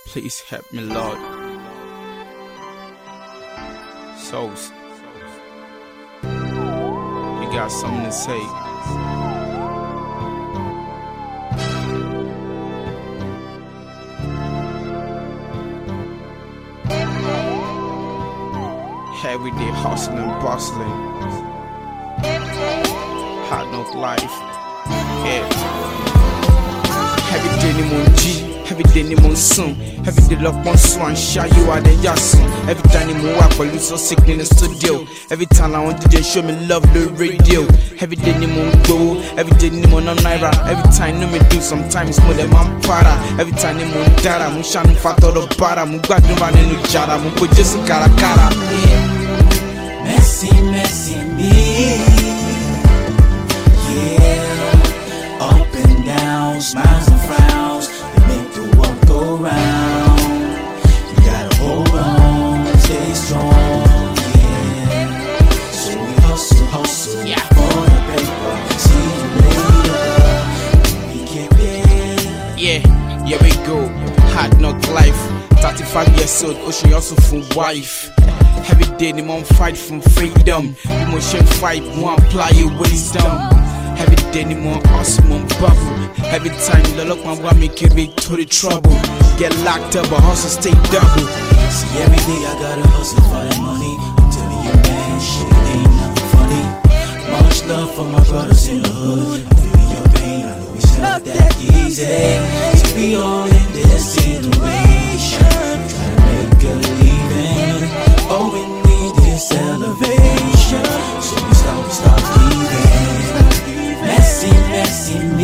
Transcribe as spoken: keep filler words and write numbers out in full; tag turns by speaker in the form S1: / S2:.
S1: Please help me, Lord. Souls, you got something to say. Every day hustling, bustling, hard knock life. Yeah. Every day ni mon G, every day ni mon son. Every day love one swan, shy you are the Jackson. Every time ni mo work, I lose so sick in the studio. Every time I want to just show me love the radio. Every day ni mon go, every day ni mon naira. Every time no me do, sometimes more than man para. Every time ni mon dara, mo shanu fato do bara, mo gbadun ba ninu jara, mo ko Jesu cara cara.
S2: Messy, messy me. Yeah, up and down, smiles and frowns, they make the world go round. You gotta hold on, stay strong, yeah. So we hustle, hustle,
S1: yeah,
S2: for the paper. See you later, we get there.
S1: Yeah, here we go, hard knock life. thirty-five years old, ocean also from wife. Every day, they won't fight from freedom. We must share fight, won't apply your wisdom. Every day, they won't awesome, won't bubble. Every time, the look my want make it big to the trouble. Get locked up, but hustle stay double.
S2: See, every day I gotta hustle for that money. I'm telling you, man, shit ain't nothing funny. Much love for my brothers in the hood. I'm feeling your pain, I know it's not that easy. To be all in this situation, try to make a living. Oh, we need this elevation, so we start, we start leaving. Messy, messy.